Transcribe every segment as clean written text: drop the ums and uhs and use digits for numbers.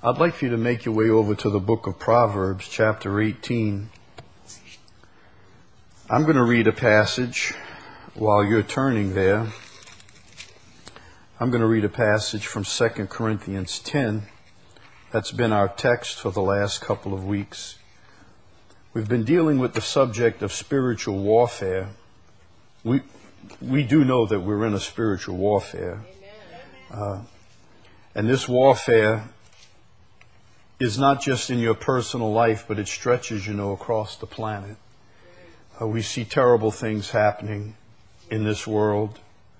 I'd like for you to make your way over to the book of Proverbs, chapter 18. I'm going to read a passage while you're turning there. I'm going to read a passage from 2 Corinthians 10. That's been our text for the last couple of weeks. We've been dealing with the subject of spiritual warfare. We do know that we're in a spiritual warfare. And this warfare is not just in your personal life, but it stretches, across the planet. We see terrible things happening in this world.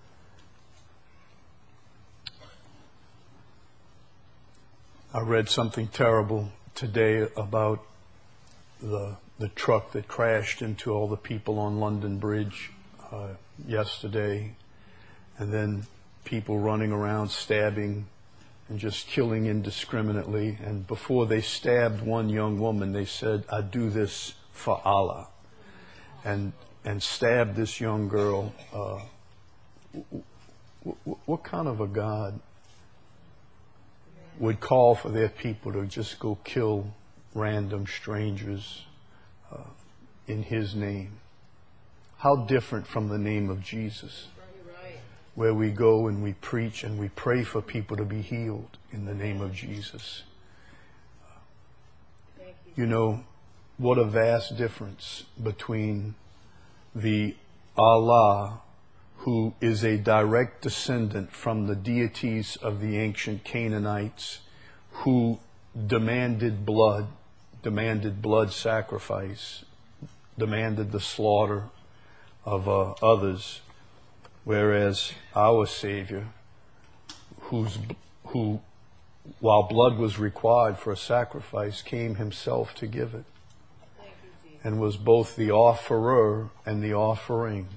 I read something terrible today about the truck that crashed into all the people on London Bridge yesterday, and then people running around stabbing and just killing indiscriminately. And before they stabbed one young woman, they said, "I do this for Allah," and stabbed this young girl. What kind of a God would call for their people to just go kill random strangers in His name? How different from the name of Jesus, where we go and we preach and we pray for people to be healed in the name of Jesus. What a vast difference between the Allah, who is a direct descendant from the deities of the ancient Canaanites, who demanded blood sacrifice, demanded the slaughter of others, whereas our Savior, who, while blood was required for a sacrifice, came Himself to give it, and was both the offerer and the offering.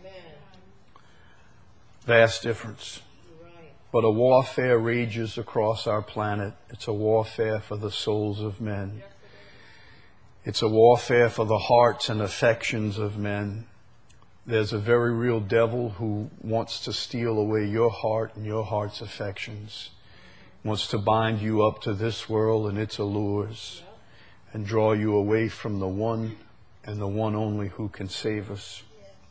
Vast difference. But a warfare rages across our planet. It's a warfare for the souls of men. It's a warfare for the hearts and affections of men. There's a very real devil who wants to steal away your heart and your heart's affections. Wants to bind you up to this world and its allures and draw you away from the one and the one only who can save us.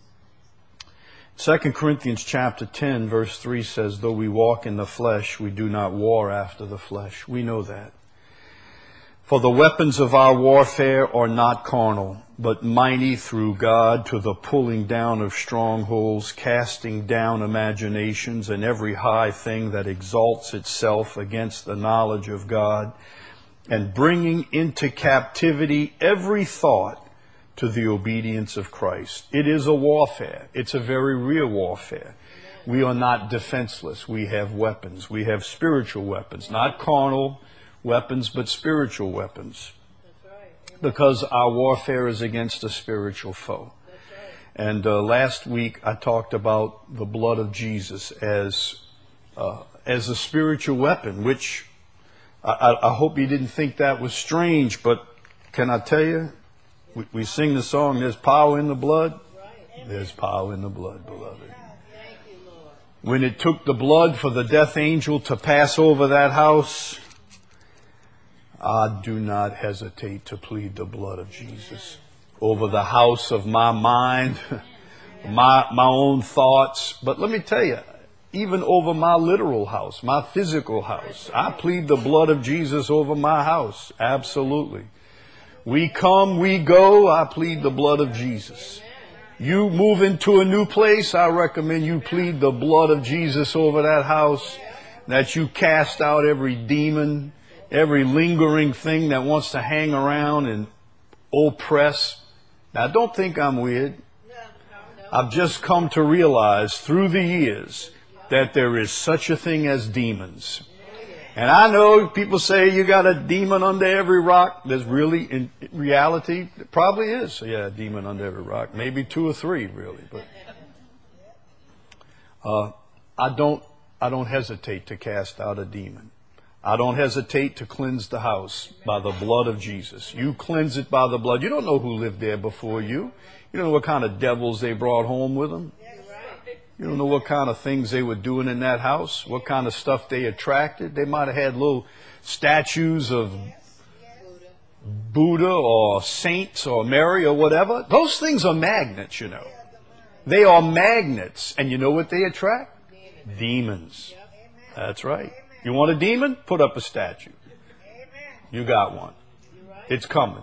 2 Corinthians chapter 10 verse 3 says, "Though we walk in the flesh, we do not war after the flesh." We know that. "For the weapons of our warfare are not carnal, but mighty through God to the pulling down of strongholds, casting down imaginations and every high thing that exalts itself against the knowledge of God, and bringing into captivity every thought to the obedience of Christ." It is a warfare. It's a very real warfare. We are not defenseless. We have weapons. We have spiritual weapons, not carnal weapons, but spiritual weapons. Because our warfare is against a spiritual foe. And last week I talked about the blood of Jesus as a spiritual weapon, which I hope you didn't think that was strange, but can I tell you, we sing the song, "There's power in the blood." There's power in the blood, beloved. When it took the blood for the death angel to pass over that house, I do not hesitate to plead the blood of Jesus over the house of my mind, my own thoughts. But let me tell you, even over my literal house, my physical house, I plead the blood of Jesus over my house. Absolutely. We come, we go, I plead the blood of Jesus. You move into a new place, I recommend you plead the blood of Jesus over that house, that you cast out every demon, every lingering thing that wants to hang around and oppress. Now, don't think I'm weird. I've just come to realize through the years that there is such a thing as demons. And I know people say you got a demon under every rock. There's really, in reality, it probably is. A demon under every rock. Maybe 2 or 3, really. But I don't hesitate to cast out a demon. I don't hesitate to cleanse the house by the blood of Jesus. You cleanse it by the blood. You don't know who lived there before you. You don't know what kind of devils they brought home with them. You don't know what kind of things they were doing in that house, what kind of stuff they attracted. They might have had little statues of Buddha or saints or Mary or whatever. Those things are magnets, you know. They are magnets. And you know what they attract? Demons. That's right. You want a demon? Put up a statue. You got one. It's coming.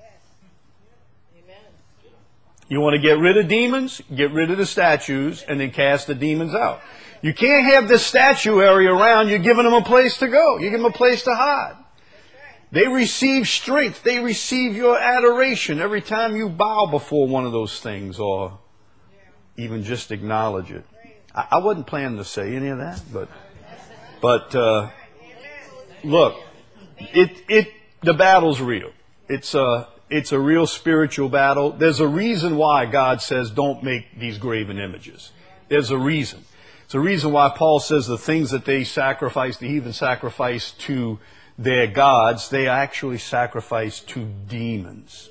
You want to get rid of demons? Get rid of the statues and then cast the demons out. You can't have this statuary around. You're giving them a place to go. You give them a place to hide. They receive strength. They receive your adoration every time you bow before one of those things or even just acknowledge it. I wasn't planning to say any of that, but look, the battle's real. It's a real spiritual battle. There's a reason why God says don't make these graven images. There's a reason. It's a reason why Paul says the things that they sacrifice, the heathen sacrifice to their gods, they actually sacrifice to demons.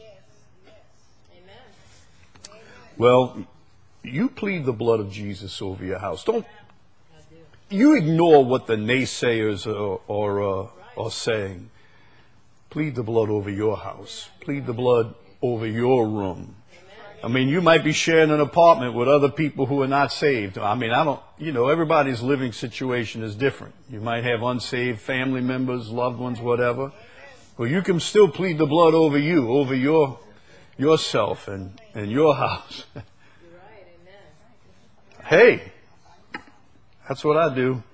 Well, you plead the blood of Jesus over your house. Don't you ignore what the naysayers are saying. Plead the blood over your house. Plead the blood over your room. I mean, you might be sharing an apartment with other people who are not saved. I mean, everybody's living situation is different. You might have unsaved family members, loved ones, whatever. Well, you can still plead the blood over you, over yourself and your house. Hey, that's what I do.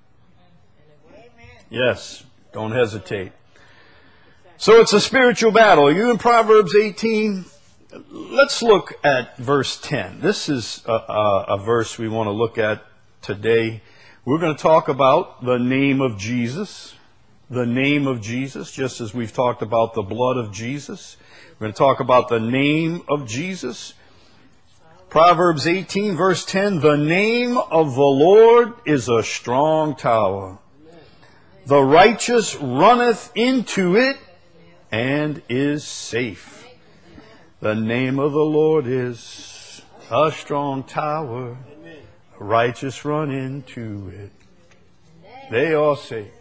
Yes, don't hesitate. So it's a spiritual battle. Are you in Proverbs 18? Let's look at verse 10. This is a verse we want to look at today. We're going to talk about the name of Jesus. The name of Jesus, just as we've talked about the blood of Jesus. We're going to talk about the name of Jesus. Proverbs 18, verse 10, the name of the Lord is a strong tower. The righteous runneth into it and is safe. The name of the Lord is a strong tower. The righteous run into it. They are safe.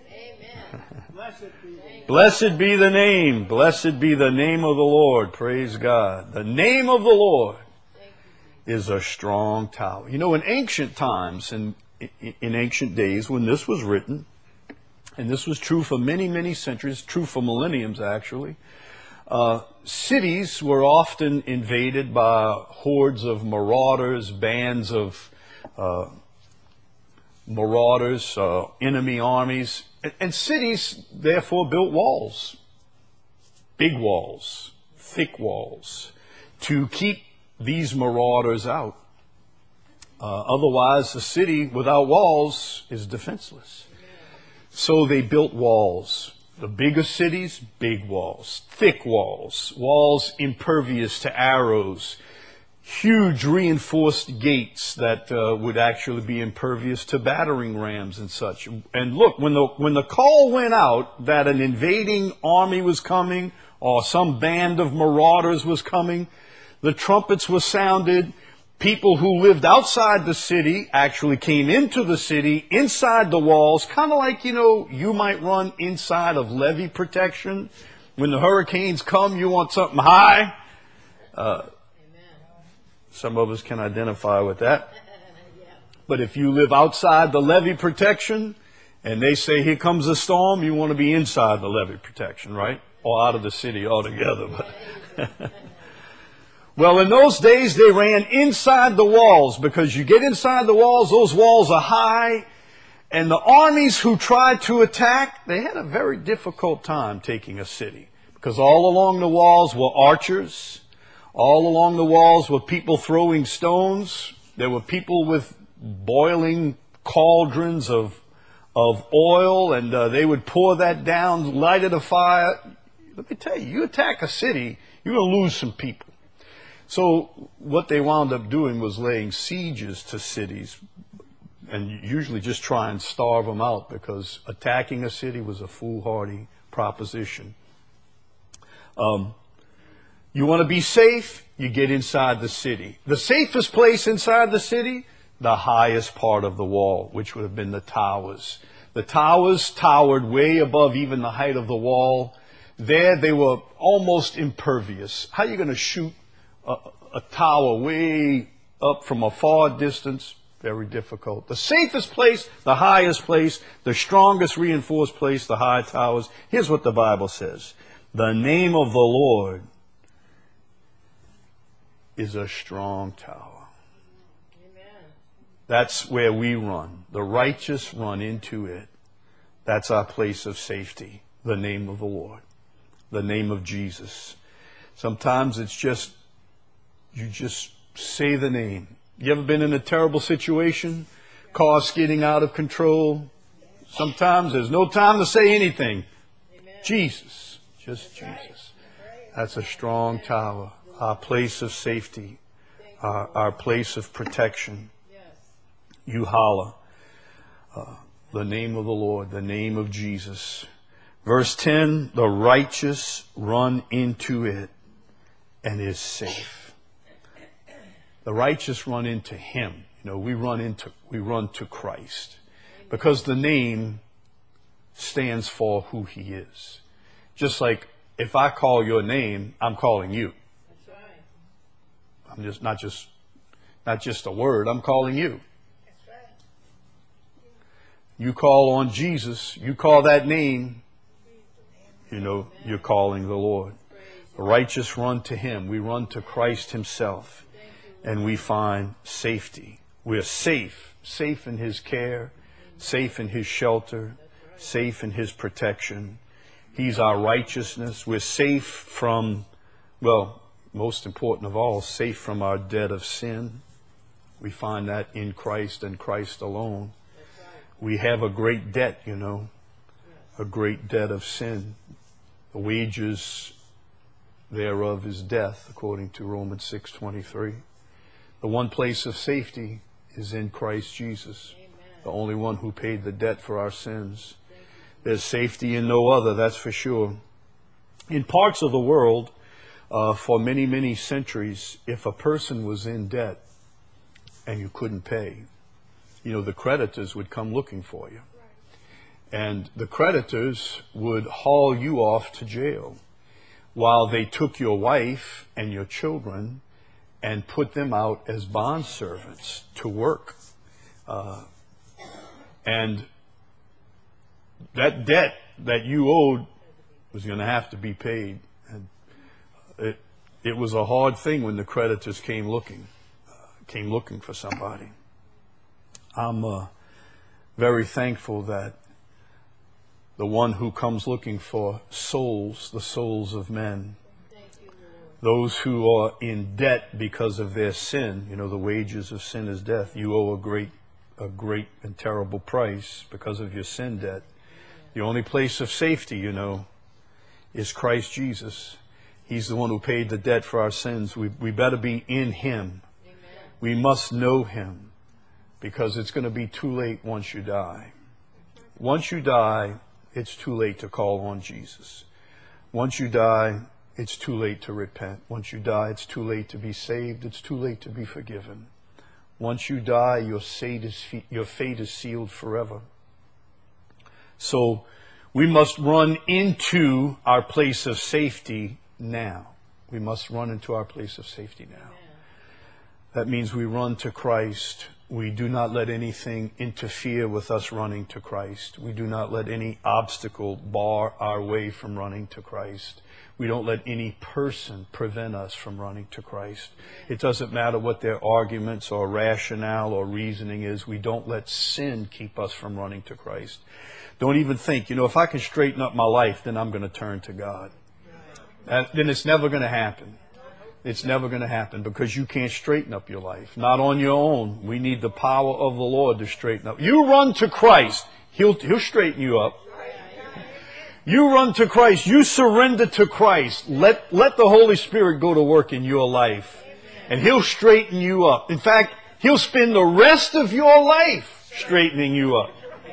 Blessed be the name. Blessed be the name of the Lord. Praise God. The name of the Lord is a strong tower. You know, in ancient times, in ancient days, when this was written, and this was true for many, many centuries, true for millenniums actually, cities were often invaded by hordes of marauders, bands of marauders, enemy armies, and cities therefore built walls, big walls, thick walls, to keep these marauders out. Otherwise, a city without walls is defenseless. So they built walls. The bigger cities, big walls, thick walls, walls impervious to arrows, huge reinforced gates that would actually be impervious to battering rams and such. And look, when the call went out that an invading army was coming or some band of marauders was coming, the trumpets were sounded. People who lived outside the city actually came into the city, inside the walls, kind of like, you might run inside of levee protection. When the hurricanes come, you want something high. Some of us can identify with that. But if you live outside the levee protection and they say, here comes a storm, you want to be inside the levee protection, right? Or out of the city altogether. But well, in those days, they ran inside the walls because you get inside the walls, those walls are high. And the armies who tried to attack, they had a very difficult time taking a city because all along the walls were archers. All along the walls were people throwing stones. There were people with boiling cauldrons of oil, and they would pour that down, light it a fire. Let me tell you, you attack a city, you're going to lose some people. So what they wound up doing was laying sieges to cities and usually just try and starve them out because attacking a city was a foolhardy proposition. You want to be safe, you get inside the city. The safest place inside the city, the highest part of the wall, which would have been the towers. The towers towered way above even the height of the wall. There they were almost impervious. How are you going to shoot a tower way up from a far distance? Very difficult. The safest place, the highest place, the strongest reinforced place, the high towers. Here's what the Bible says. The name of the Lord is a strong tower. Amen. That's where we run. The righteous run into it. That's our place of safety. The name of the Lord. The name of Jesus. Sometimes it's just, you just say the name. You ever been in a terrible situation? Car skidding out of control? Sometimes there's no time to say anything. Amen. Jesus. Just Jesus. That's a strong tower. Our place of safety. Our place of protection. You holler. The name of the Lord. The name of Jesus. Verse 10, the righteous run into it and is safe. The righteous run into Him. You know, we run to Christ. Because the name stands for who He is. Just like if I call your name, I'm calling you. That's right. I'm just not just a word, I'm calling you. That's right. You call on Jesus, you call that name, you know, you're calling the Lord. The righteous run to Him. We run to Christ Himself. And we find safety. We're safe. Safe in His care. Safe in His shelter. Safe in His protection. He's our righteousness. We're safe from, well, most important of all, safe from our debt of sin. We find that in Christ and Christ alone. We have a great debt, you know. A great debt of sin. The wages thereof is death, according to Romans 6:23. The one place of safety is in Christ Jesus, Amen. The only one who paid the debt for our sins. There's safety in no other, that's for sure. In parts of the world, for many, many centuries, if a person was in debt and you couldn't pay, you know, the creditors would come looking for you. And the creditors would haul you off to jail while they took your wife and your children and put them out as bondservants to work. And that debt that you owed was going to have to be paid. And it was a hard thing when the creditors came looking for somebody. I'm very thankful that the one who comes looking for souls, the souls of men, those who are in debt because of their sin, you know, the wages of sin is death. You owe a great and terrible price because of your sin debt. The only place of safety, you know, is Christ Jesus. He's the one who paid the debt for our sins. We better be in Him. Amen. We must know Him because it's going to be too late once you die. Once you die, it's too late to call on Jesus. Once you die, it's too late to repent. Once you die, it's too late to be saved. It's too late to be forgiven. Once you die, your fate is sealed forever. So we must run into our place of safety now. We must run into our place of safety now. Amen. That means we run to Christ. We do not let anything interfere with us running to Christ. We do not let any obstacle bar our way from running to Christ. We don't let any person prevent us from running to Christ. It doesn't matter what their arguments or rationale or reasoning is. We don't let sin keep us from running to Christ. Don't even think, you know, if I can straighten up my life, then I'm going to turn to God. Then it's never going to happen. It's never going to happen because you can't straighten up your life. Not on your own. We need the power of the Lord to straighten up. You run to Christ. He'll straighten you up. You run to Christ. You surrender to Christ. Let the Holy Spirit go to work in your life. And He'll straighten you up. In fact, He'll spend the rest of your life straightening you up.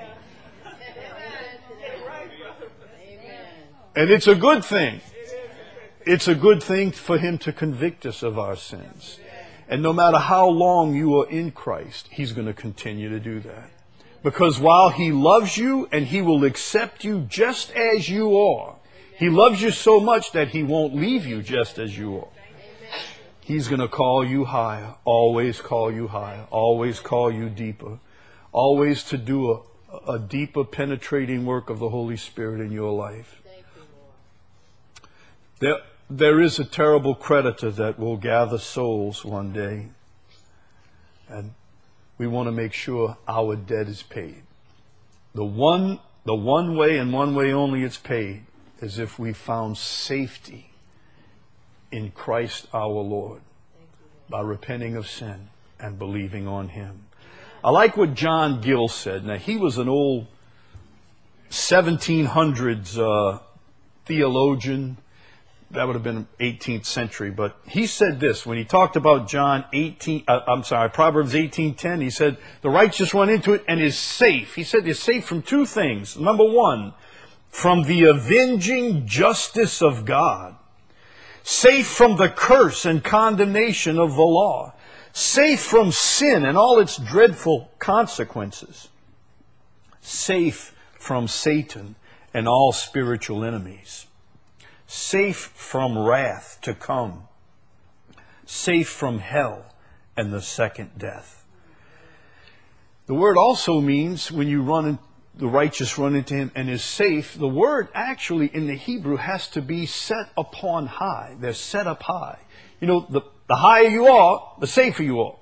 And it's a good thing. It's a good thing for Him to convict us of our sins. And no matter how long you are in Christ, He's going to continue to do that. Because while He loves you and He will accept you just as you are, He loves you so much that He won't leave you just as you are. He's going to call you higher, always call you higher, always call you deeper, always to do a deeper penetrating work of the Holy Spirit in your life. There is a terrible creditor that will gather souls one day. And we want to make sure our debt is paid. The one way and one way only it's paid is if we found safety in Christ our Lord by repenting of sin and believing on Him. I like what John Gill said. Now, he was an old 1700s theologian. That would have been 18th century. But he said this when he talked about Proverbs 18:10. He said, the righteous run into it and is safe. He said it's safe from two things. Number one, from the avenging justice of God. Safe from the curse and condemnation of the law. Safe from sin and all its dreadful consequences. Safe from Satan and all spiritual enemies. Safe from wrath to come. Safe from hell and the second death. The word also means when you the righteous run into Him and is safe, the word actually in the Hebrew has to be set upon high. They're set up high. You know, the higher you are, the safer you are.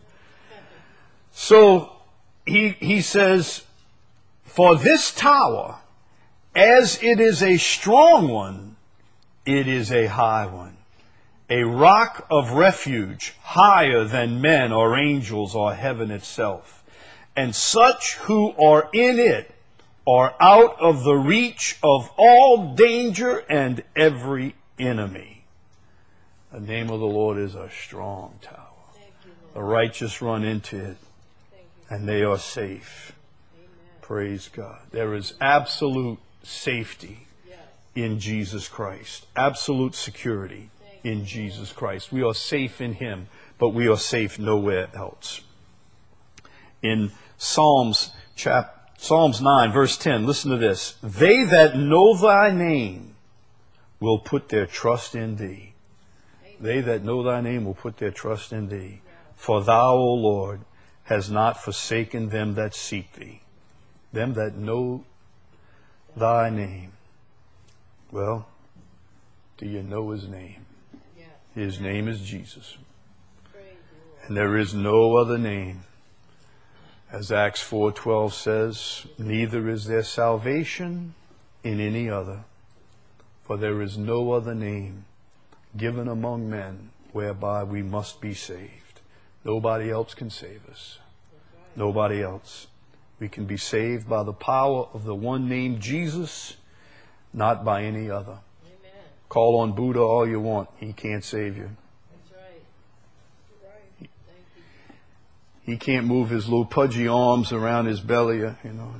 So he says, for this tower, as it is a strong one, it is a high one. A rock of refuge, higher than men or angels or heaven itself. And such who are in it are out of the reach of all danger and every enemy. The name of the Lord is a strong tower. The righteous run into it, and they are safe. Praise God. There is absolute safety in Jesus Christ. Absolute security in Jesus Christ. We are safe in Him, but we are safe nowhere else. In Psalms 9, verse 10, listen to this. They that know Thy name will put their trust in Thee. They that know Thy name will put their trust in Thee. For Thou, O Lord, has not forsaken them that seek Thee. Them that know Thy name. Well, do you know His name? His name is Jesus. And there is no other name. As Acts 4:12 says, neither is there salvation in any other. For there is no other name given among men whereby we must be saved. Nobody else can save us. Nobody else. We can be saved by the power of the one named Jesus, not by any other. Amen. Call on Buddha all you want. He can't save you. That's right. Thank you. He can't move his little pudgy arms around his belly, you know.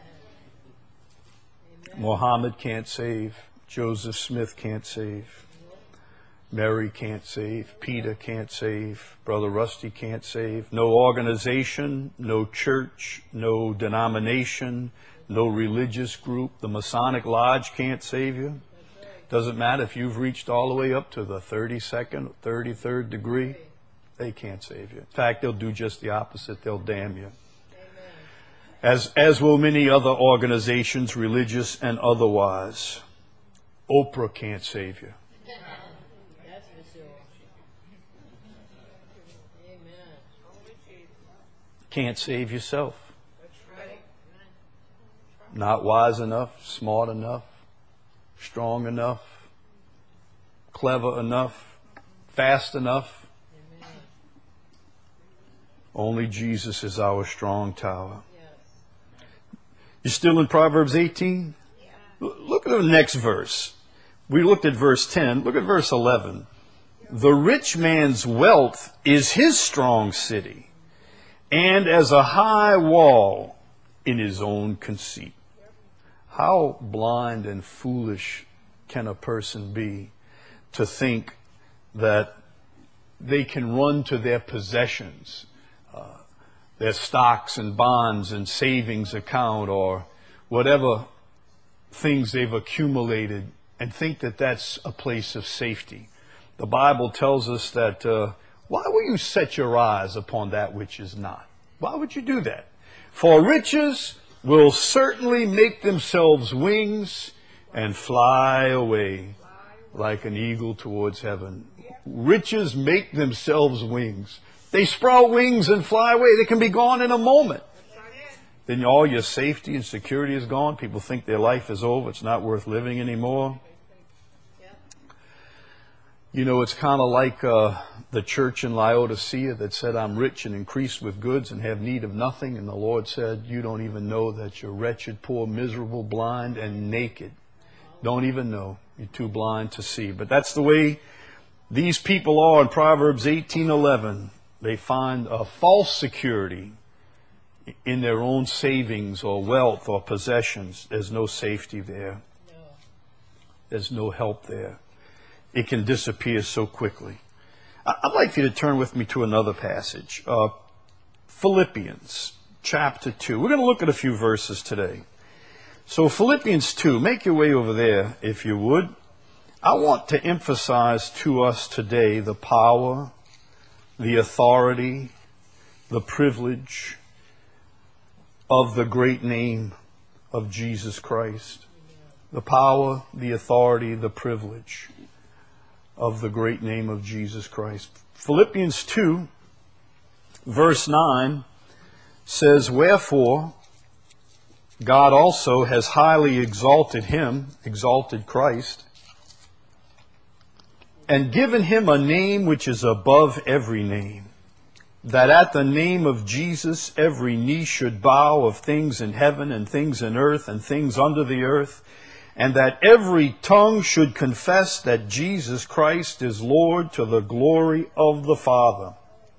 Muhammad can't save. Joseph Smith can't save. Mary can't save. Peter can't save. Brother Rusty can't save. No organization, no church, no denomination, no religious group. The Masonic Lodge can't save you. Doesn't matter if you've reached all the way up to the 32nd, 33rd degree. They can't save you. In fact, they'll do just the opposite. They'll damn you. As will many other organizations, religious and otherwise. Oprah can't save you. That's for sure. Amen. Can't save yourself. That's right. Not wise enough, smart enough, strong enough, clever enough, fast enough. Amen. Only Jesus is our strong tower. You're still in Proverbs 18? Yeah. Look at the next verse. We looked at verse 10. Look at verse 11. The rich man's wealth is his strong city, and as a high wall in his own conceit. How blind and foolish can a person be to think that they can run to their possessions, their stocks and bonds and savings account or whatever things they've accumulated and think that that's a place of safety. The Bible tells us that why will you set your eyes upon that which is not? Why would you do that? For riches will certainly make themselves wings and fly away like an eagle towards heaven. Riches make themselves wings. They sprout wings and fly away. They can be gone in a moment. Then all your safety and security is gone. People think their life is over. It's not worth living anymore. You know, it's kind of like the church in Laodicea that said, I'm rich and increased with goods and have need of nothing. And the Lord said, you don't even know that you're wretched, poor, miserable, blind, and naked. Don't even know. You're too blind to see. But that's the way these people are in Proverbs 18:11. They find a false security in their own savings or wealth or possessions. There's no safety there. There's no help there. It can disappear so quickly. I'd like you to turn with me to another passage. Philippians chapter 2. We're going to look at a few verses today. So Philippians 2, make your way over there if you would. I want to emphasize to us today the power, the authority, the privilege of the great name of Jesus Christ. The power, the authority, the privilege of the great name of Jesus Christ. Philippians 2, verse 9 says, wherefore God also has highly exalted him, exalted Christ, and given him a name which is above every name, that at the name of Jesus every knee should bow, of things in heaven and things in earth and things under the earth, and that every tongue should confess that Jesus Christ is Lord, to the glory of the Father.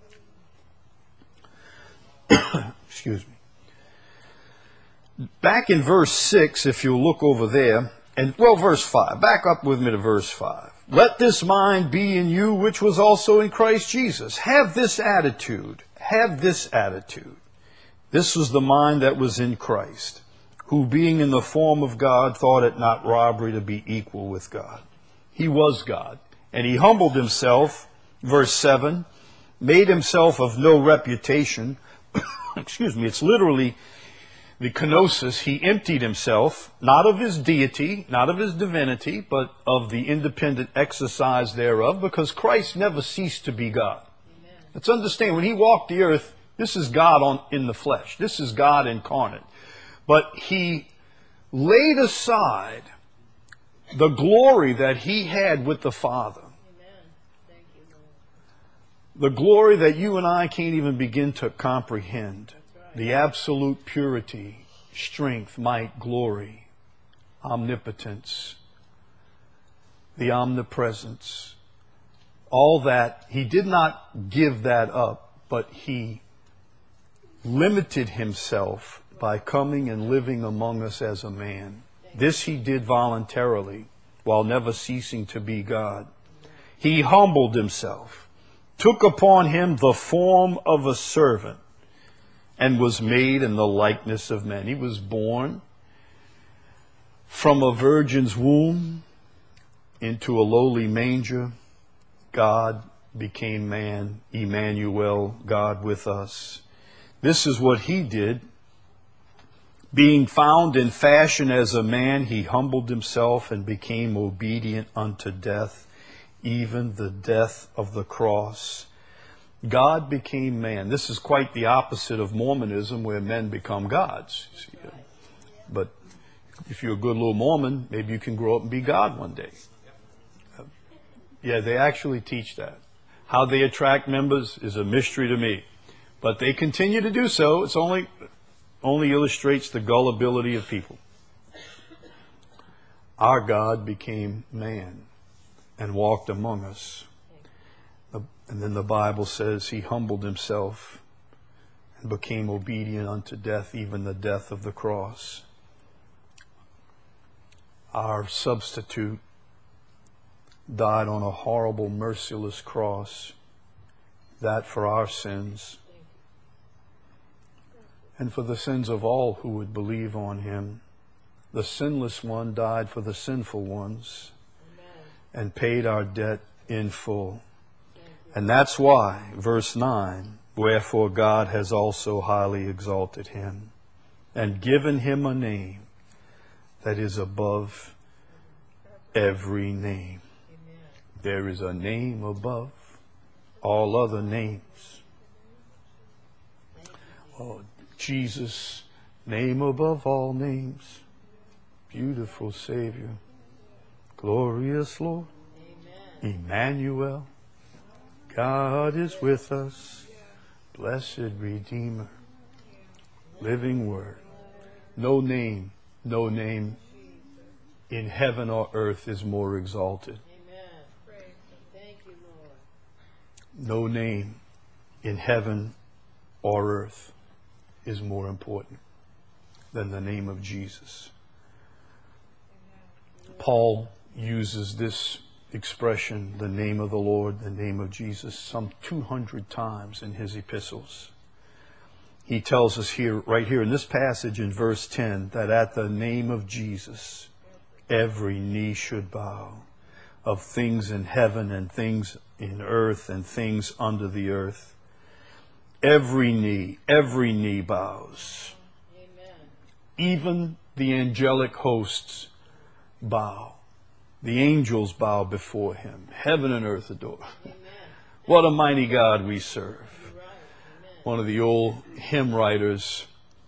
Excuse me. Back in verse 6, if you look over there, and verse 5. Back up with me to verse 5. Let this mind be in you, which was also in Christ Jesus. Have this attitude. Have this attitude. This was the mind that was in Christ, who being in the form of God thought it not robbery to be equal with God. He was God. And he humbled himself, verse 7, made himself of no reputation. Excuse me, it's literally the kenosis. He emptied himself, not of his deity, not of his divinity, but of the independent exercise thereof, because Christ never ceased to be God. Amen. Let's understand, when he walked the earth, this is God in the flesh. This is God incarnate. But he laid aside the glory that he had with the Father. Amen. Thank you, Lord. The glory that you and I can't even begin to comprehend. Right. The absolute purity, strength, might, glory, omnipotence, the omnipresence. All that, he did not give that up, but he limited himself by coming and living among us as a man. This he did voluntarily, while never ceasing to be God. He humbled himself, took upon him the form of a servant, and was made in the likeness of men. He was born from a virgin's womb into a lowly manger. God became man, Emmanuel, God with us. This is what he did. Being found in fashion as a man, he humbled himself and became obedient unto death, even the death of the cross. God became man. This is quite the opposite of Mormonism, where men become gods. See? But if you're a good little Mormon, maybe you can grow up and be God one day. Yeah, they actually teach that. How they attract members is a mystery to me. But they continue to do so. It's only illustrates the gullibility of people. Our God became man and walked among us. And then the Bible says he humbled himself and became obedient unto death, even the death of the cross. Our substitute died on a horrible, merciless cross that for our sins and for the sins of all who would believe on him. The sinless one died for the sinful ones and paid our debt in full. And that's why, verse 9, wherefore God has also highly exalted him and given him a name that is above every name. There is a name above all other names. Oh, Jesus, name above all names. Beautiful Savior. Glorious Lord. Emmanuel. God is with us. Blessed Redeemer. Living Word. No name in heaven or earth is more exalted. Thank you, Lord. No name in heaven or earth is more important than the name of Jesus. Paul uses this expression, the name of the Lord, the name of Jesus, some 200 times in his epistles. He tells us here, right here in this passage in verse 10, that at the name of Jesus, every knee should bow, of things in heaven and things in earth and things under the earth. Every knee bows. Amen. Even the angelic hosts bow. The angels bow before him. Heaven and earth adore. Amen. What a mighty God we serve. You're right. Amen. One of the old hymn writers,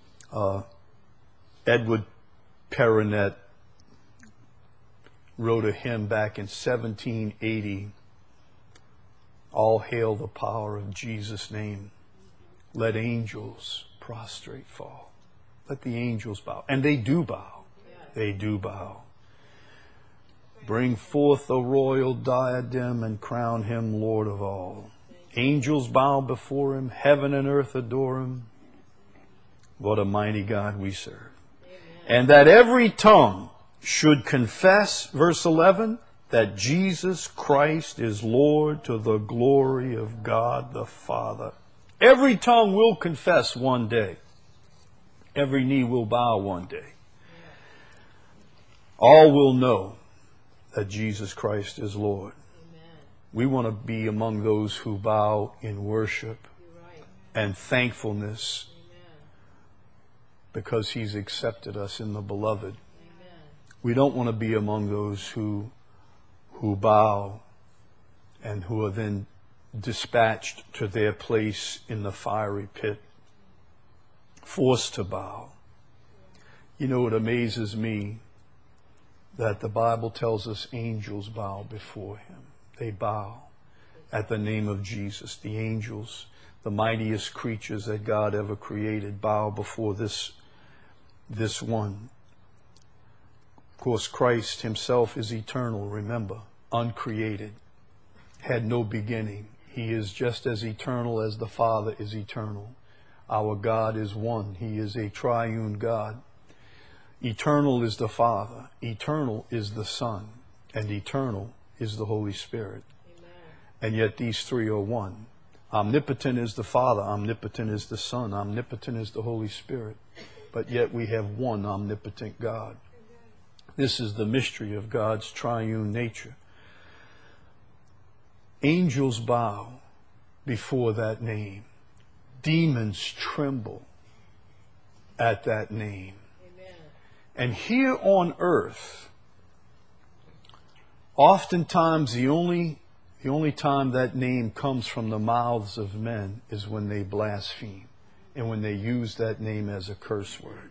Edward Perronet, wrote a hymn back in 1780. All hail the power of Jesus' name. Let angels prostrate fall. Let the angels bow. And they do bow. They do bow. Bring forth a royal diadem and crown him Lord of all. Angels bow before him. Heaven and earth adore him. What a mighty God we serve. And that every tongue should confess, verse 11, that Jesus Christ is Lord to the glory of God the Father. Every tongue will confess one day. Every knee will bow one day. All will know that Jesus Christ is Lord. Amen. We want to be among those who bow in worship You're right. and thankfulness Amen. because he's accepted us in the beloved. Amen. We don't want to be among those who bow and who are then dispatched to their place in the fiery pit, forced to bow. You know, it amazes me that the Bible tells us angels bow before him. They bow at the name of Jesus. The angels, the mightiest creatures that God ever created, bow before this one. Of course, Christ himself is eternal, remember, uncreated, had no beginning. He is just as eternal as the Father is eternal. Our God is one. He is a triune God. Eternal is the Father, eternal is the Son, and eternal is the Holy Spirit. Amen. And yet these three are one. Omnipotent is the Father, omnipotent is the Son, omnipotent is the Holy Spirit. But yet we have one omnipotent God. This is the mystery of God's triune nature. Angels bow before that name. Demons tremble at that name. Amen. And here on earth, oftentimes the only time that name comes from the mouths of men is when they blaspheme and when they use that name as a curse word.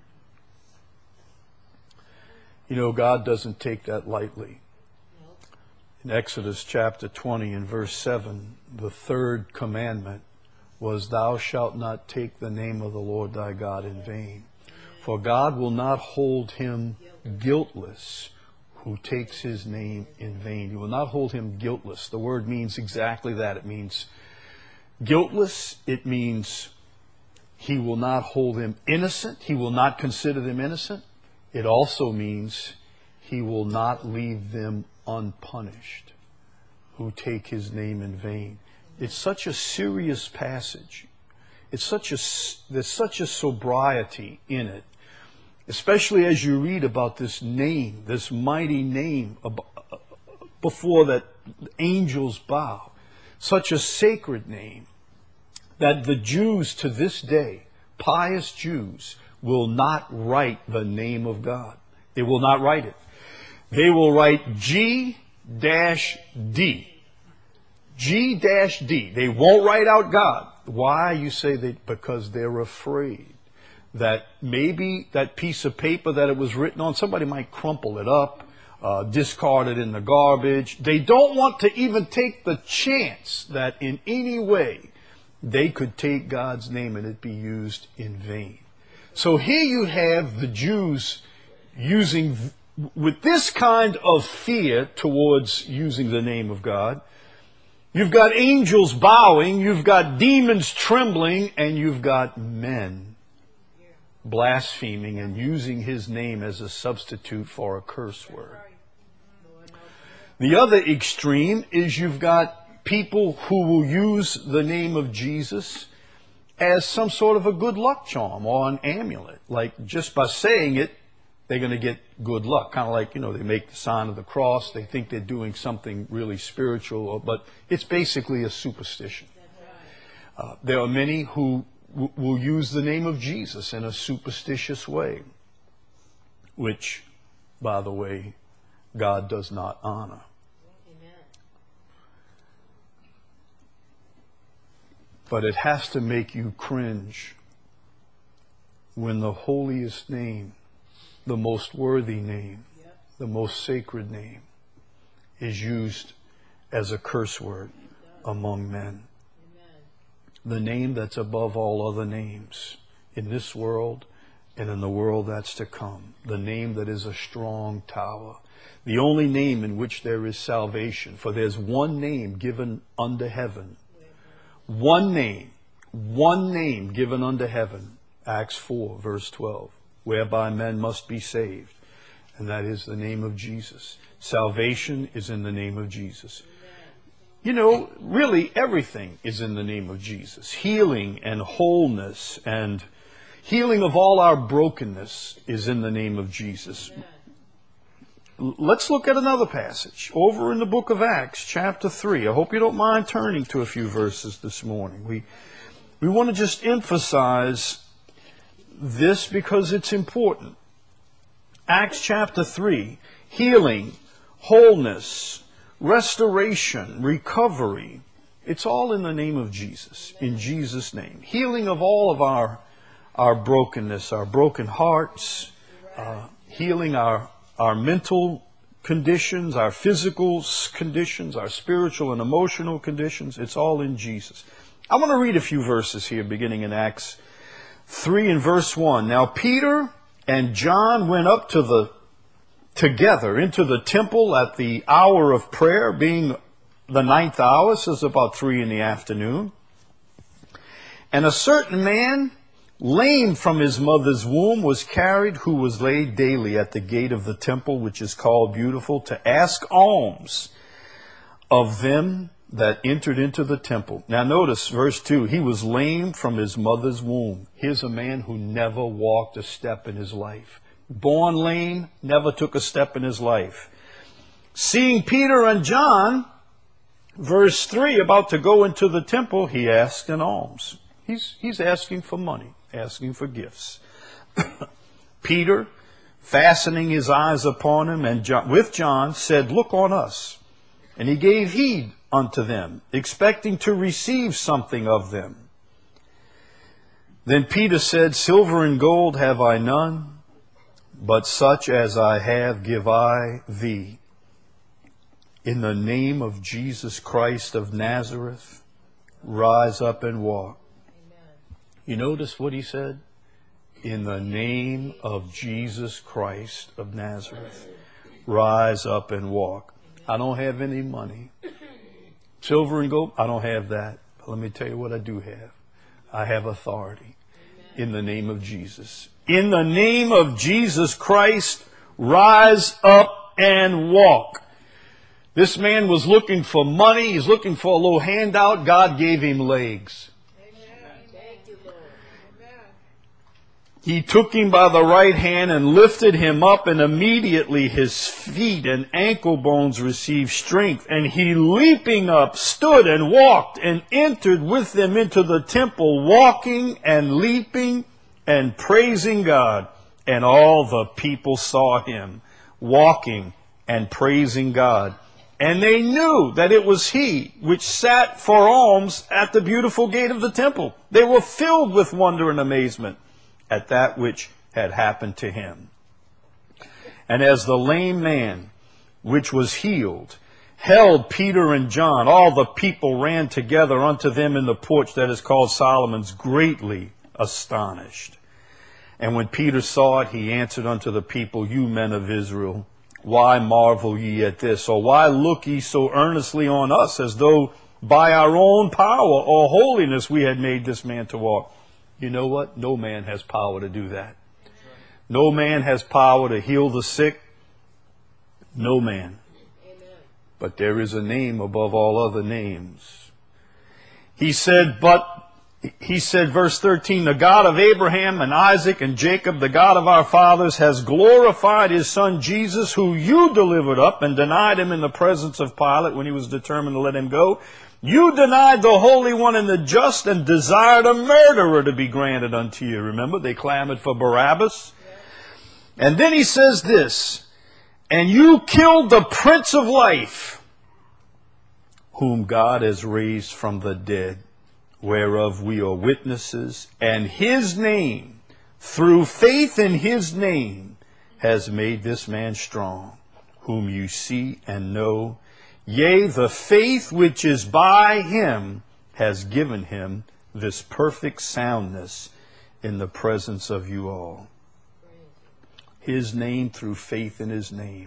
You know, God doesn't take that lightly. In Exodus chapter 20 and verse 7, the third commandment was, "Thou shalt not take the name of the Lord thy God in vain. For God will not hold him guiltless who takes his name in vain." He will not hold him guiltless. The word means exactly that. It means guiltless. It means he will not hold them innocent. He will not consider them innocent. It also means he will not leave them unpunished who take his name in vain. It's such a serious passage. There's such a sobriety in it, especially as you read about this name, this mighty name before that angels bow. Such a sacred name that the Jews to this day, pious Jews, will not write the name of God. They will not write it. They will write G-D. G-D. They won't write out God. Why? You say that because they're afraid that maybe that piece of paper that it was written on, somebody might crumple it up, discard it in the garbage. They don't want to even take the chance that in any way they could take God's name and it be used in vain. So here you have the Jews using, with this kind of fear towards using the name of God. You've got angels bowing, you've got demons trembling, and you've got men blaspheming and using his name as a substitute for a curse word. The other extreme is you've got people who will use the name of Jesus as some sort of a good luck charm or an amulet. Like just by saying it, they're going to get good luck. Kind of like, they make the sign of the cross. They think they're doing something really spiritual, but it's basically a superstition. There are many who will use the name of Jesus in a superstitious way, which, by the way, God does not honor. But it has to make you cringe when the holiest name, the most worthy name, the most sacred name is used as a curse word among men. The name that's above all other names in this world and in the world that's to come. The name that is a strong tower. The only name in which there is salvation. For there's one name given under heaven. One name given under heaven. Acts 4, verse 12. Whereby men must be saved. And that is the name of Jesus. Salvation is in the name of Jesus. Really everything is in the name of Jesus. Healing and wholeness and healing of all our brokenness is in the name of Jesus. Let's look at another passage over in the book of Acts, chapter 3. I hope you don't mind turning to a few verses this morning. We want to just emphasize this because it's important. Acts chapter 3, healing, wholeness, restoration, recovery. It's all in the name of Jesus, in Jesus' name. Healing of all of our brokenness, our broken hearts, healing our mental conditions, our physical conditions, our spiritual and emotional conditions. It's all in Jesus. I want to read a few verses here beginning in Acts 3 and verse 1. Now Peter and John went up together into the temple at the hour of prayer, being the 9th hour, so it's about 3 p.m. And a certain man, lame from his mother's womb, was carried, who was laid daily at the gate of the temple, which is called Beautiful, to ask alms of them that entered into the temple. Now notice verse 2, he was lame from his mother's womb. Here's a man who never walked a step in his life. Born lame, never took a step in his life. Seeing Peter and John, verse 3, about to go into the temple, he asked an alms. He's asking for money, asking for gifts. Peter, fastening his eyes upon him, and with John, said, "Look on us." And he gave heed unto them, expecting to receive something of them. Then Peter said, "Silver and gold have I none, but such as I have give I thee. In the name of Jesus Christ of Nazareth, rise up and walk." You notice what he said? In the name of Jesus Christ of Nazareth, rise up and walk. I don't have any money. Silver and gold, I don't have that. But let me tell you what I do have. I have authority. In the name of Jesus. In the name of Jesus Christ, rise up and walk. This man was looking for money. He's looking for a little handout. God gave him legs. Thank you, Lord. He took him by the right hand and lifted him up, and immediately his feet and ankle bones received strength. And he, leaping up, stood and walked and entered with them into the temple, walking and leaping and praising God. And all the people saw him walking and praising God. And they knew that it was he which sat for alms at the beautiful gate of the temple. They were filled with wonder and amazement at that which had happened to him. And as the lame man, which was healed, held Peter and John, all the people ran together unto them in the porch that is called Solomon's, greatly astonished. And when Peter saw it, he answered unto the people, You men of Israel, why marvel ye at this? Or why look ye so earnestly on us, as though by our own power or holiness we had made this man to walk? You know what? No man has power to do that. No man has power to heal the sick. No man. Amen. But there is a name above all other names. He said, verse 13, the God of Abraham and Isaac and Jacob, the God of our fathers, has glorified his son Jesus, who you delivered up and denied him in the presence of Pilate when he was determined to let him go. You denied the Holy One and the just and desired a murderer to be granted unto you. Remember, they clamored for Barabbas. Yeah. And then he says this, and you killed the Prince of Life, whom God has raised from the dead, whereof we are witnesses, and his name, through faith in his name, has made this man strong, whom you see and know. Yea, the faith which is by him has given him this perfect soundness in the presence of you all. His name through faith in his name.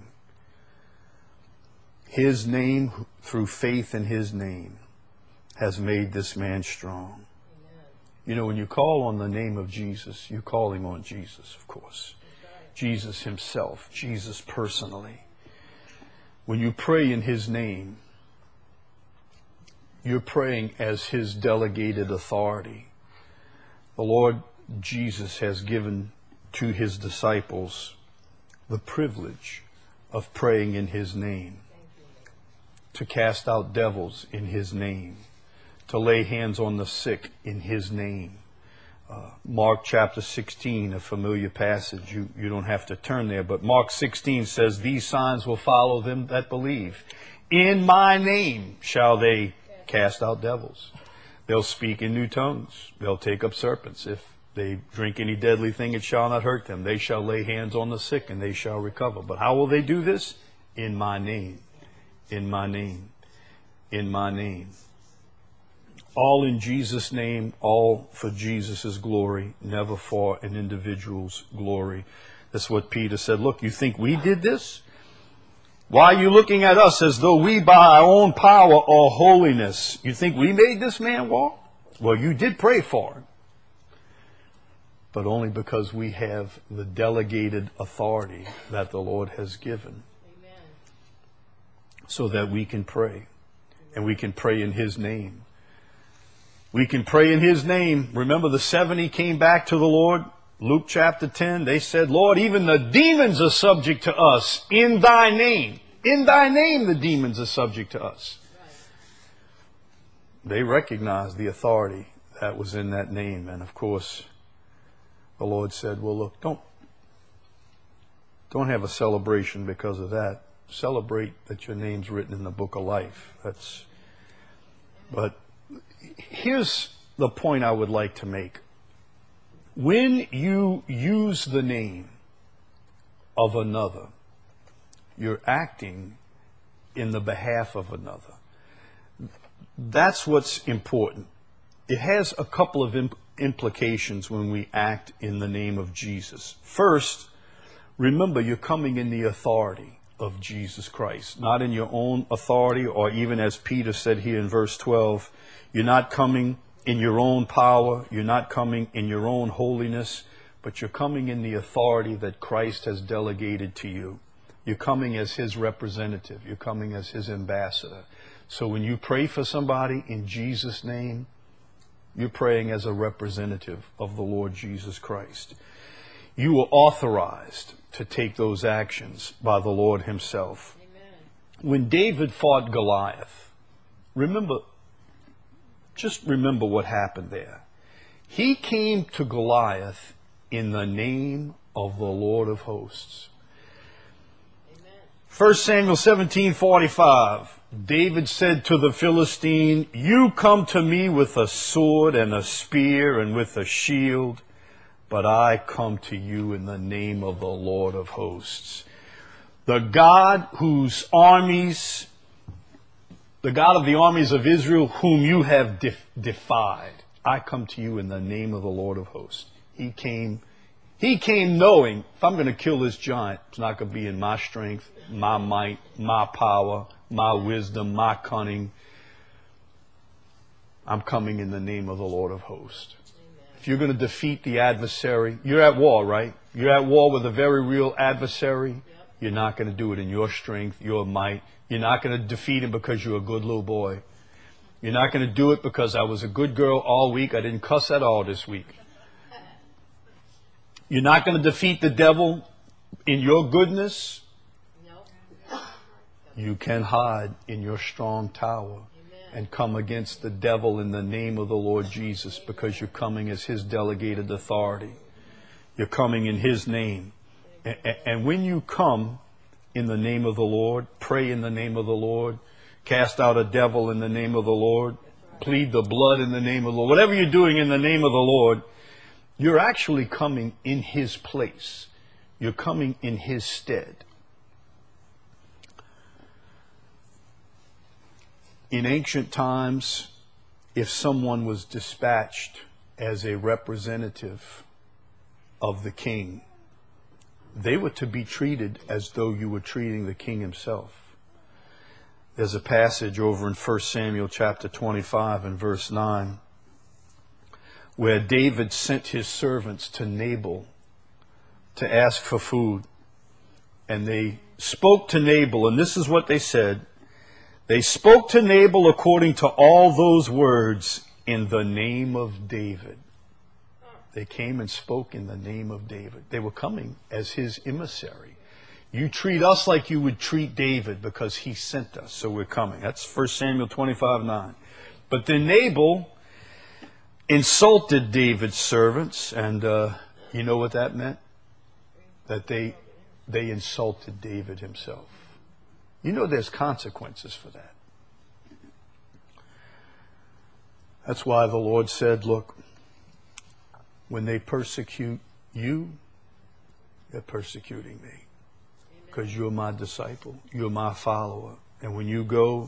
His name through faith in his name has made this man strong. Amen. You know, when you call on the name of Jesus, you call him on Jesus, of course. Jesus himself, Jesus personally. When you pray in his name, you're praying as his delegated authority. The Lord Jesus has given to his disciples the privilege of praying in his name, to cast out devils in his name, to lay hands on the sick in his name. Mark chapter 16, a familiar passage. You don't have to turn there, but Mark 16 says, these signs will follow them that believe. In my name shall they cast out devils. They'll speak in new tongues. They'll take up serpents. If they drink any deadly thing, it shall not hurt them. They shall lay hands on the sick and they shall recover. But how will they do this? In my name. In my name. In my name. All in Jesus' name, all for Jesus' glory, never for an individual's glory. That's what Peter said. Look, you think we did this? Why are you looking at us as though we by our own power or holiness? You think we made this man walk? Well, you did pray for him. But only because we have the delegated authority that the Lord has given. Amen. So that we can pray. And we can pray in his name. We can pray in his name. Remember the 70 came back to the Lord. Luke chapter 10, they said, Lord, even the demons are subject to us in thy name. In thy name the demons are subject to us. They recognized the authority that was in that name. And of course, the Lord said, well, look, don't have a celebration because of that. Celebrate that your name's written in the book of life. But here's the point I would like to make. When you use the name of another, you're acting in the behalf of another. That's what's important. It has a couple of implications when we act in the name of Jesus. First, remember you're coming in the authority of Jesus Christ, not in your own authority, or even as Peter said here in verse 12, you're not coming in your own power, you're not coming in your own holiness, but you're coming in the authority that Christ has delegated to you. You're coming as his representative. You're coming as his ambassador. So when you pray for somebody in Jesus' name, you're praying as a representative of the Lord Jesus Christ. You were authorized to take those actions by the Lord himself. Amen. When David fought Goliath, just remember what happened there. He came to Goliath in the name of the Lord of hosts. Amen. 1 Samuel 17:45. David said to the Philistine, "You come to me with a sword and a spear and with a shield, but I come to you in the name of the Lord of hosts." The God whose armies, the God of the armies of Israel, whom you have defied, I come to you in the name of the Lord of hosts. He came knowing, if I'm going to kill this giant, it's not going to be in my strength, my might, my power, my wisdom, my cunning. I'm coming in the name of the Lord of hosts. Amen. If you're going to defeat the adversary, you're at war, right? You're at war with a very real adversary. Yep. You're not going to do it in your strength, your might. You're not going to defeat him because you're a good little boy. You're not going to do it because I was a good girl all week. I didn't cuss at all this week. You're not going to defeat the devil in your goodness. No. You can hide in your strong tower and come against the devil in the name of the Lord Jesus, because you're coming as his delegated authority. You're coming in his name. And when you come in the name of the Lord, pray in the name of the Lord, cast out a devil in the name of the Lord, plead the blood in the name of the Lord, whatever you're doing in the name of the Lord, you're actually coming in his place. You're coming in his stead. In ancient times, if someone was dispatched as a representative of the king, they were to be treated as though you were treating the king himself. There's a passage over in 1 Samuel chapter 25 and verse 9 where David sent his servants to Nabal to ask for food. And they spoke to Nabal, and this is what they said. They spoke to Nabal according to all those words in the name of David. They came and spoke in the name of David. They were coming as his emissary. You treat us like you would treat David because he sent us, so we're coming. That's 1 Samuel 25:9. But then Nabal insulted David's servants, and you know what that meant? That they insulted David himself. You know there's consequences for that. That's why the Lord said, look, when they persecute you, they're persecuting me. Because you're my disciple. You're my follower. And when you go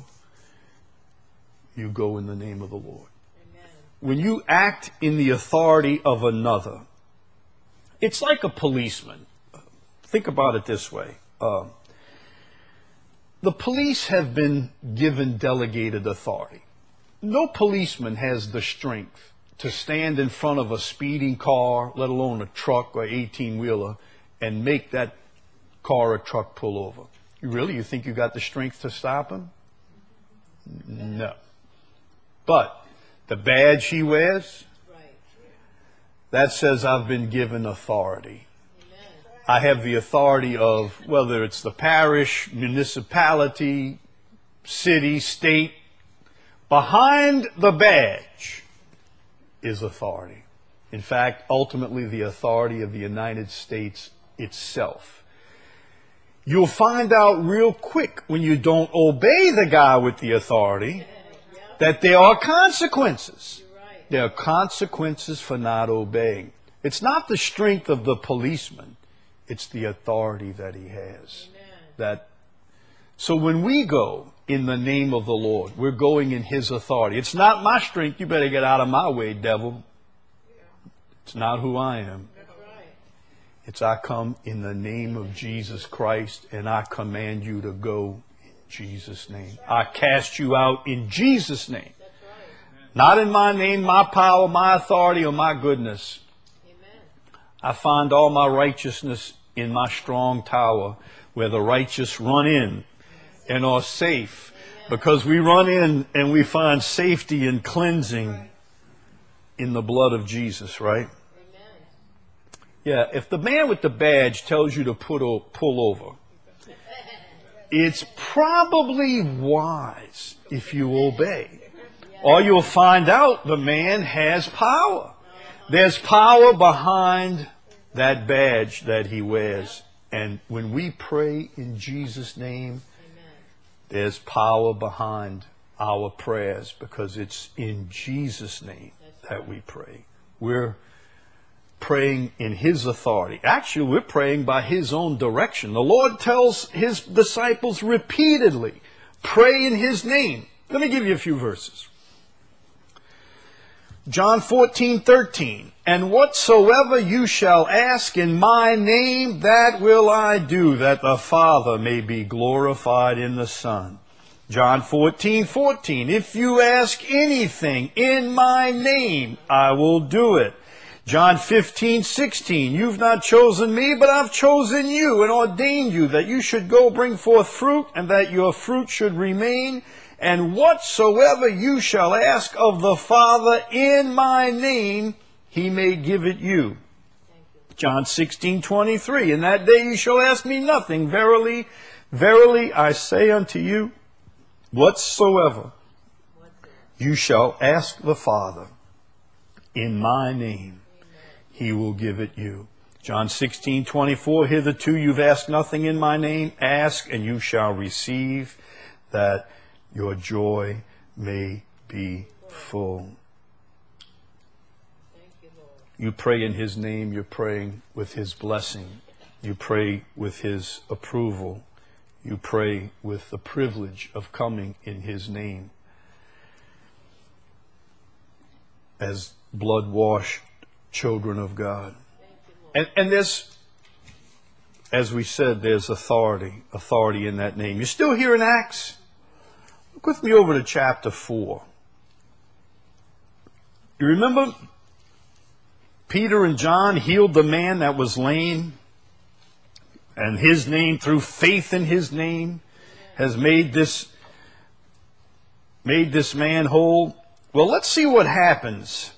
in the name of the Lord. Amen. When you act in the authority of another, it's like a policeman. Think about it this way. The police have been given delegated authority. No policeman has the strength to stand in front of a speeding car, let alone a truck or 18-wheeler, and make that car or truck pull over. You think you got the strength to stop him? No. But the badge he wears, Right. that says I've been given authority. Amen. I have the authority of, whether it's the parish, municipality, city, state. Behind the badge is authority. In fact, ultimately the authority of the United States itself. You'll find out real quick when you don't obey the guy with the authority that there are consequences. You're right. There are consequences for not obeying. It's not the strength of the policeman. It's the authority that he has. Amen. So when we go in the name of the Lord, we're going in his authority. It's not my strength. You better get out of my way, devil. It's not who I am. That's right. It's I come in the name of Jesus Christ, and I command you to go in Jesus' name. I cast you out in Jesus' name. That's right. Not in my name, my power, my authority, or my goodness. Amen. I find all my righteousness in my strong tower, where the righteous run in and are safe, because we run in and we find safety and cleansing in the blood of Jesus, right? Yeah, if the man with the badge tells you to pull over, it's probably wise if you obey. Or you'll find out the man has power. There's power behind that badge that he wears. And when we pray in Jesus' name, there's power behind our prayers, because it's in Jesus' name that we pray. We're praying in His authority. Actually, we're praying by His own direction. The Lord tells His disciples repeatedly, pray in His name. Let me give you a few verses. John 14:13, and whatsoever you shall ask in my name, that will I do, that the Father may be glorified in the Son. John 14:14, if you ask anything in my name, I will do it. John 15:16, you've not chosen me, but I've chosen you and ordained you that you should go bring forth fruit, and that your fruit should remain. And whatsoever you shall ask of the Father in my name, He may give it you. John 16:23, in that day you shall ask me nothing. Verily, verily, I say unto you, whatsoever you shall ask the Father in my name, He will give it you. John 16:24, hitherto you've asked nothing in my name. Ask and you shall receive, that your joy may be full. You pray in His name, you're praying with His blessing. You pray with His approval. You pray with the privilege of coming in His name as blood-washed children of God. And there's, as we said, there's authority in that name. You're still here in Acts? Look with me over to chapter 4. You remember Peter and John healed the man that was lame, and His name, through faith in His name, has made this man whole. Well, let's see what happens.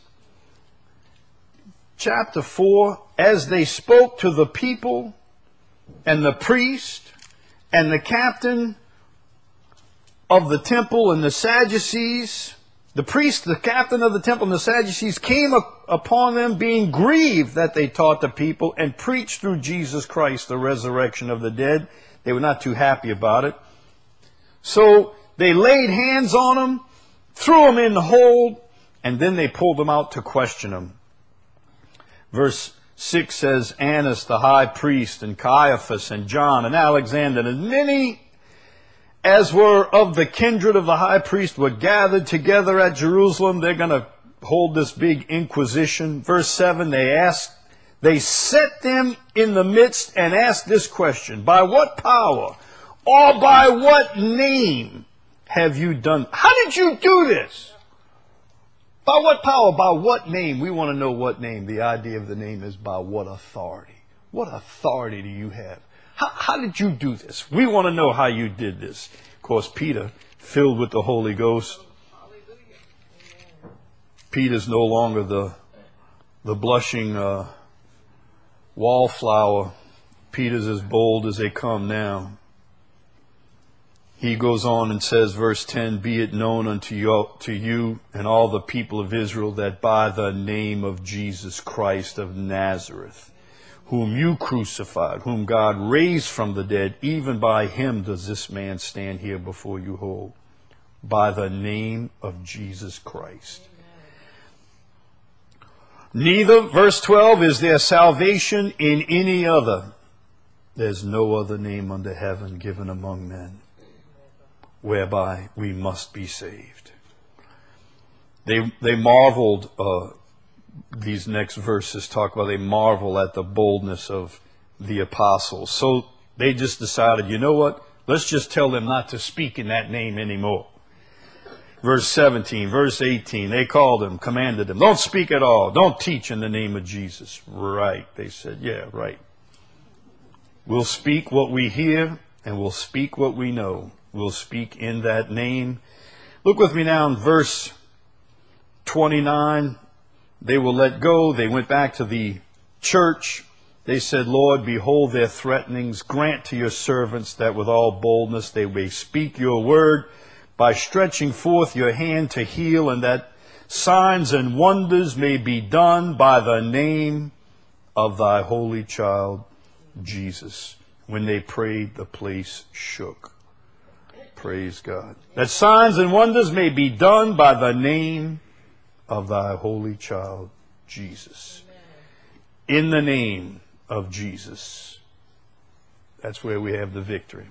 Chapter 4, as they spoke to the people and the priest and the captain of the temple and the Sadducees, the priest, the captain of the temple and the Sadducees came upon them, being grieved that they taught the people and preached through Jesus Christ the resurrection of the dead. They were not too happy about it. So they laid hands on them, threw them in the hold, and then they pulled them out to question them. Verse 6 says, Annas the high priest, and Caiaphas, and John, and Alexander, and many as were of the kindred of the high priest were gathered together at Jerusalem. They're going to hold this big inquisition. Verse 7, they set them in the midst and asked this question, by what power or by what name have you done? How did you do this? By what power? By what name? We want to know what name. The idea of the name is by what authority. What authority do you have? How did you do this? We want to know how you did this. Of course, Peter, filled with the Holy Ghost. Peter's no longer the blushing wallflower. Peter's as bold as they come now. He goes on and says, verse 10, be it known unto you and all the people of Israel that by the name of Jesus Christ of Nazareth, whom you crucified, whom God raised from the dead, even by Him does this man stand here before you whole. By the name of Jesus Christ. Neither, verse 12, is there salvation in any other. There's no other name under heaven given among men whereby we must be saved. They marveled, these next verses talk about, they marvel at the boldness of the apostles. So they just decided, you know what? Let's just tell them not to speak in that name anymore. Verse 17, verse 18, they called them, commanded them, don't speak at all. Don't teach in the name of Jesus. Right. They said, yeah, right. We'll speak what we hear, and we'll speak what we know. We'll speak in that name. Look with me now in verse 29. They were let go. They went back to the church. They said, Lord, behold their threatenings. Grant to your servants that with all boldness they may speak your word by stretching forth your hand to heal, and that signs and wonders may be done by the name of thy holy child, Jesus. When they prayed, the place shook. Praise God. That signs and wonders may be done by the name of thy holy child, Jesus. In the name of Jesus. That's where we have the victory.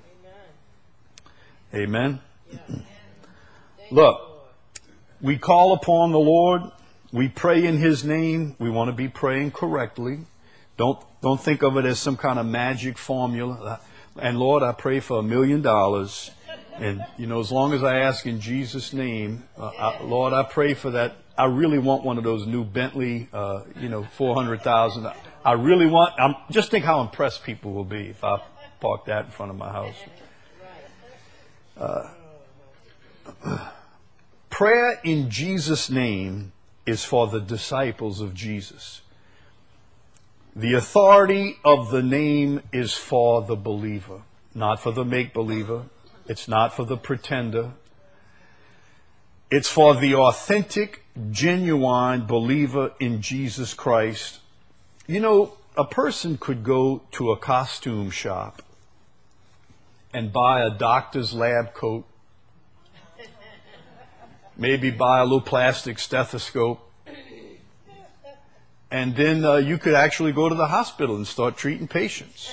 Amen. Look, we call upon the Lord. We pray in His name. We want to be praying correctly. Don't think of it as some kind of magic formula. And Lord, I pray for $1 million. And, as long as I ask in Jesus' name, Lord, I pray for that. I really want one of those new Bentley, 400,000. I really want, just think how impressed people will be if I park that in front of my house. Prayer in Jesus' name is for the disciples of Jesus. The authority of the name is for the believer, not for the make-believer. It's not for the pretender. It's for the authentic, genuine believer in Jesus Christ. A person could go to a costume shop and buy a doctor's lab coat, maybe buy a little plastic stethoscope, and then you could actually go to the hospital and start treating patients.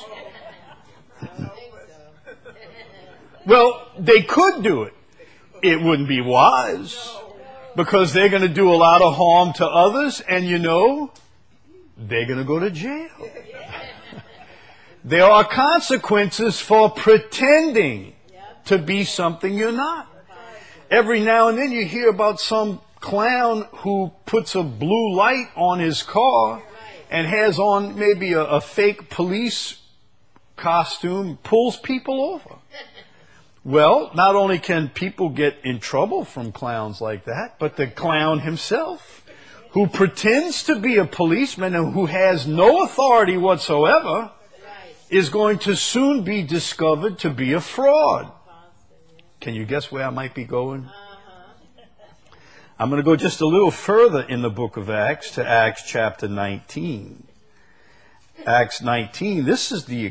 Well, they could do it. It wouldn't be wise, because they're going to do a lot of harm to others, and they're going to go to jail. There are consequences for pretending to be something you're not. Every now and then you hear about some clown who puts a blue light on his car and has on maybe a fake police costume, pulls people over. Well, not only can people get in trouble from clowns like that, but the clown himself, who pretends to be a policeman and who has no authority whatsoever, is going to soon be discovered to be a fraud. Can you guess where I might be going? I'm going to go just a little further in the book of Acts to Acts chapter 19. Acts 19, this is the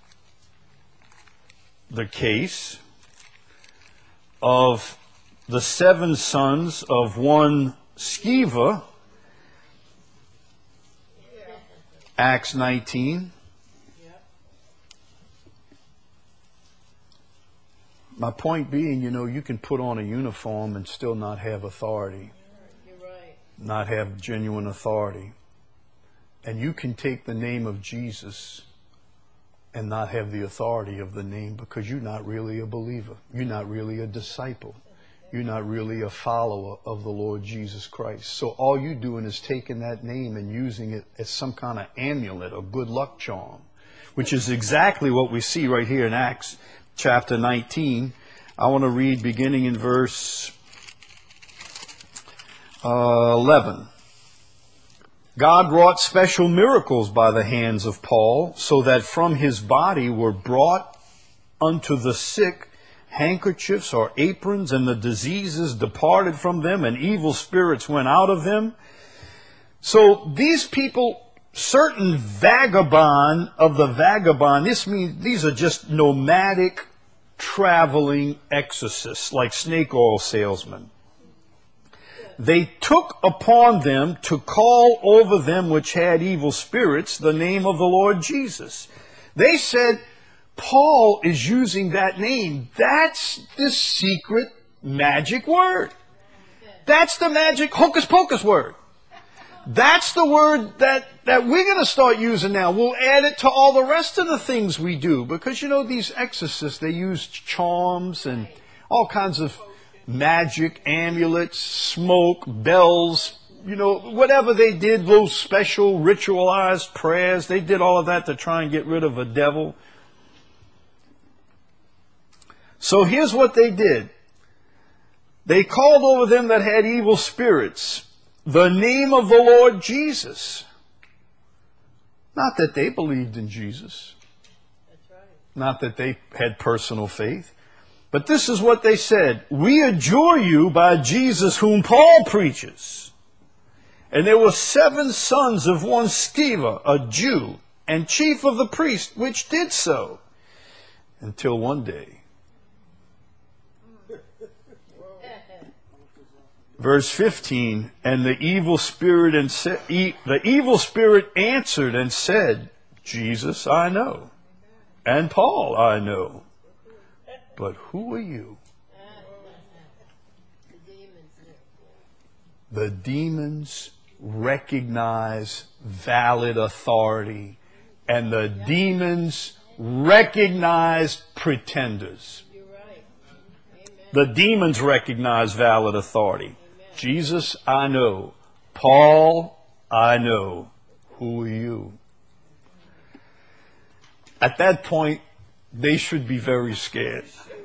case of the 7 sons of one Sceva. Acts 19. My point being, you can put on a uniform and still not have authority. You're right. Not have genuine authority. And you can take the name of Jesus and not have the authority of the name, because you're not really a believer. You're not really a disciple. You're not really a follower of the Lord Jesus Christ. So all you're doing is taking that name and using it as some kind of amulet or good luck charm, which is exactly what we see right here in Acts chapter 19. I want to read beginning in verse 11. God wrought special miracles by the hands of Paul, so that from his body were brought unto the sick handkerchiefs or aprons, and the diseases departed from them, and evil spirits went out of them. So these people, certain vagabond of the vagabond, this means these are just nomadic, traveling exorcists, like snake oil salesmen. They took upon them to call over them which had evil spirits the name of the Lord Jesus. They said, Paul is using that name. That's the secret magic word. That's the magic hocus pocus word. That's the word that we're going to start using now. We'll add it to all the rest of the things we do. Because, these exorcists, they use charms and all kinds of magic, amulets, smoke, bells, whatever they did, those special ritualized prayers. They did all of that to try and get rid of a devil So here's what they did. They called over them that had evil spirits the name of the Lord Jesus. Not that they believed in Jesus. That's right. Not that they had personal faith. But this is what they said. We adjure you by Jesus whom Paul preaches. And there were 7 sons of one Sceva, a Jew, and chief of the priests, which did so. Until one day. Verse 15, and the evil spirit answered and said, Jesus I know, and Paul I know, but who are you? The demons knew. The demons recognize valid authority, and the demons recognize pretenders. You're right. Amen. The demons recognize valid authority. Jesus, I know. Paul, I know. Who are you? At that point, they should be very scared.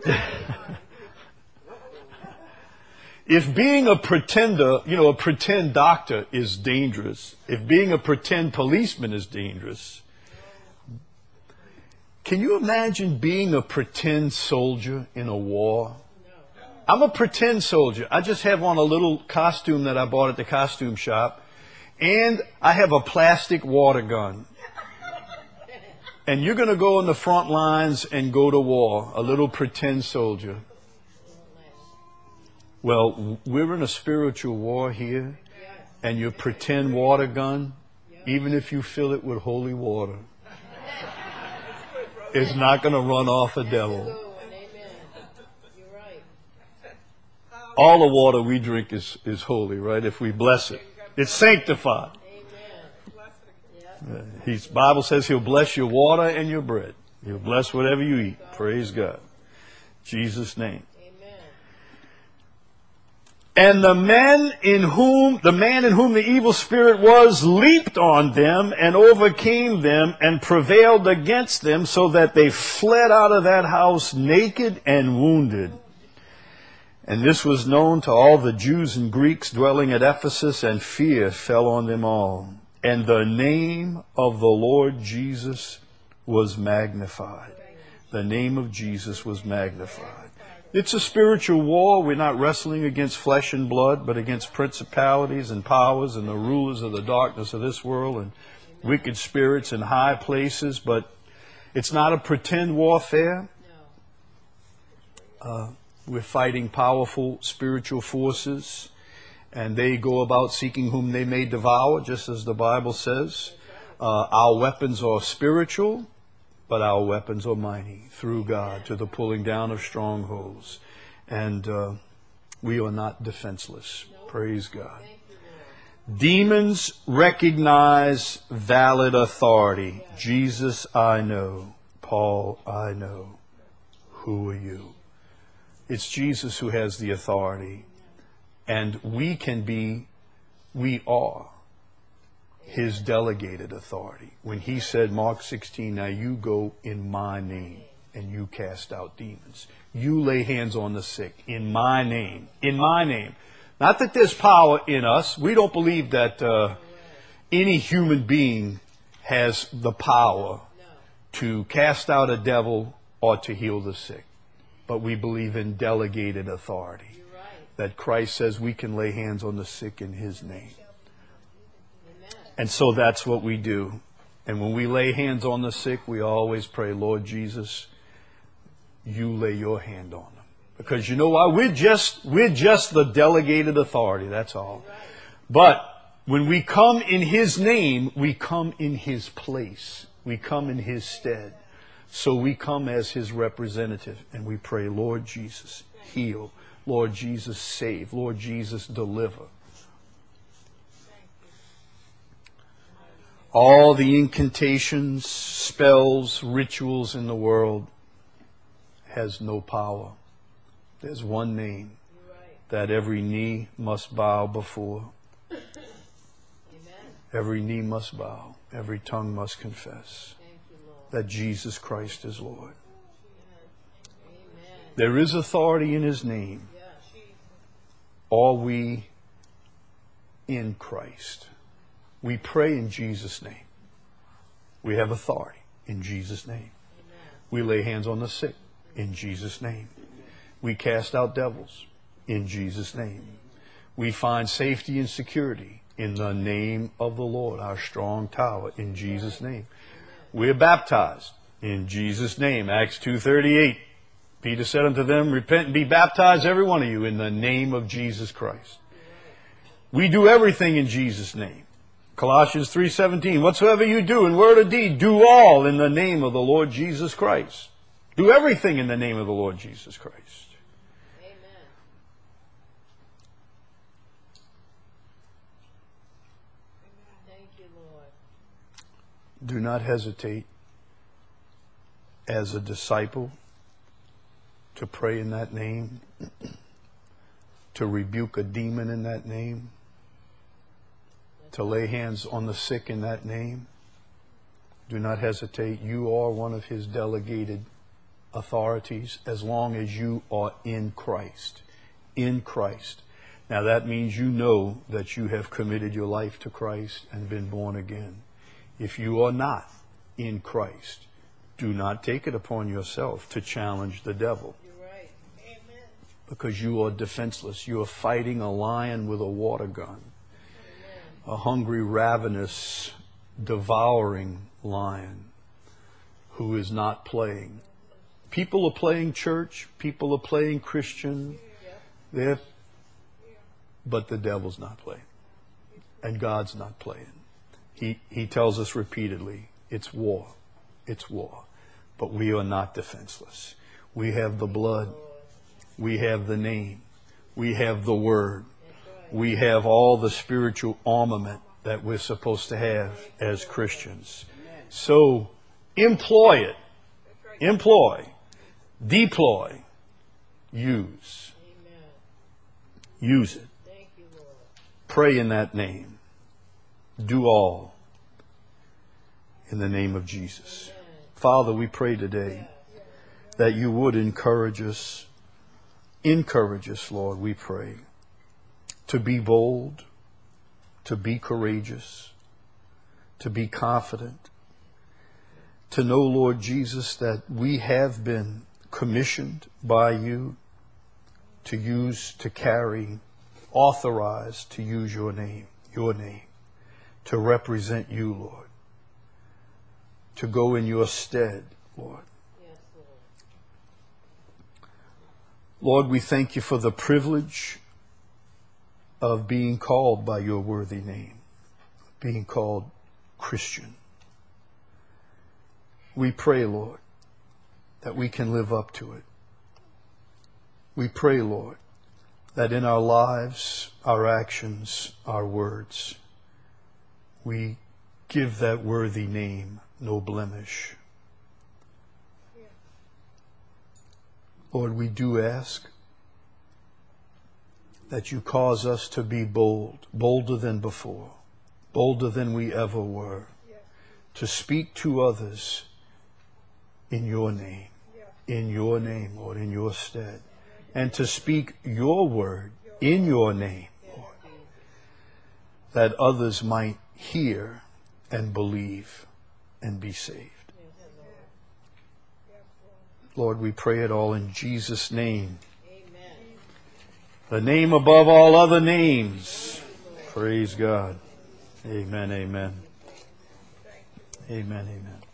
If being a pretender, a pretend doctor is dangerous, if being a pretend policeman is dangerous, can you imagine being a pretend soldier in a war? I'm a pretend soldier. I just have on a little costume that I bought at the costume shop, and I have a plastic water gun. And you're going to go in the front lines and go to war, a little pretend soldier. Well, we're in a spiritual war here, and your pretend water gun, even if you fill it with holy water, is not going to run off a devil. All the water we drink is holy, right? If we bless it. It's sanctified. Bible says He'll bless your water and your bread. He'll bless whatever you eat. Praise God. Jesus' name. And the man in whom the evil spirit was leaped on them and overcame them and prevailed against them, so that they fled out of that house naked and wounded. And this was known to all the Jews and Greeks dwelling at Ephesus, and fear fell on them all. And the name of the Lord Jesus was magnified. The name of Jesus was magnified. It's a spiritual war. We're not wrestling against flesh and blood, but against principalities and powers and the rulers of the darkness of this world and wicked spirits in high places. But it's not a pretend warfare. We're fighting powerful spiritual forces, and they go about seeking whom they may devour, just as the Bible says. Our weapons are spiritual, but our weapons are mighty through God to the pulling down of strongholds. And we are not defenseless. Praise God. Demons recognize valid authority. Jesus, I know. Paul, I know. Who are you? It's Jesus who has the authority. And we are His delegated authority. When He said, Mark 16, now you go in my name and you cast out demons. You lay hands on the sick in my name. In my name. Not that there's power in us. We don't believe that any human being has the power to cast out a devil or to heal the sick. But we believe in delegated authority. That Christ says we can lay hands on the sick in His name. And so that's what we do. And when we lay hands on the sick, we always pray, Lord Jesus, you lay your hand on them. Because you know why? We're just the delegated authority, that's all. But when we come in His name, we come in His place. We come in His stead. So we come as His representative and we pray, Lord Jesus, heal. Lord Jesus, save. Lord Jesus, deliver. All the incantations, spells, rituals in the world has no power. There's one name that every knee must bow before. Every knee must bow. Every tongue must confess that Jesus Christ is Lord. There is authority in His name. Yeah, she. Are we in Christ? We pray in Jesus' name. We have authority in Jesus' name. We lay hands on the sick in Jesus' name. We cast out devils in Jesus' name. We find safety and security in the name of the Lord, our strong tower, in Jesus' name. We're baptized in Jesus' name. Acts 2:38. Peter said unto them, repent and be baptized, every one of you, in the name of Jesus Christ. We do everything in Jesus' name. Colossians 3:17. Whatsoever you do in word or deed, do all in the name of the Lord Jesus Christ. Do everything in the name of the Lord Jesus Christ. Amen. Thank you, Lord. Do not hesitate as a disciple to pray in that name, to rebuke a demon in that name, to lay hands on the sick in that name. Do not hesitate. You are one of His delegated authorities as long as you are in Christ. In Christ. Now that means you know that you have committed your life to Christ and been born again. If you are not in Christ, do not take it upon yourself to challenge the devil. You're right. Amen. Because you are defenseless. You are fighting a lion with a water gun. A hungry, ravenous, devouring lion who is not playing. People are playing church. People are playing Christian. But the devil's not playing. And God's not playing. He tells us repeatedly, it's war. It's war. But we are not defenseless. We have the blood. We have the name. We have the word. We have all the spiritual armament that we're supposed to have as Christians. So employ it. Employ. Deploy. Use. Use it. Pray in that name. Do all in the name of Jesus. Father, we pray today that you would encourage us. Encourage us, Lord, we pray, to be bold, to be courageous, to be confident, to know, Lord Jesus, that we have been commissioned by you to use, to carry, authorized to use your name, to represent you, Lord, to go in your stead, Lord. Yes, Lord. Lord, we thank you for the privilege of being called by your worthy name, being called Christian. We pray, Lord, that we can live up to it. We pray, Lord, that in our lives, our actions, our words, we give that worthy name no blemish. Lord, we do ask that you cause us to be bold, bolder than before, bolder than we ever were, to speak to others in your name, Lord, in your stead, and to speak your word in your name, Lord, that others might hear and believe and be saved. Lord, we pray it all in Jesus' name. Amen. The name above all other names. Praise God. Amen, amen. Amen, amen.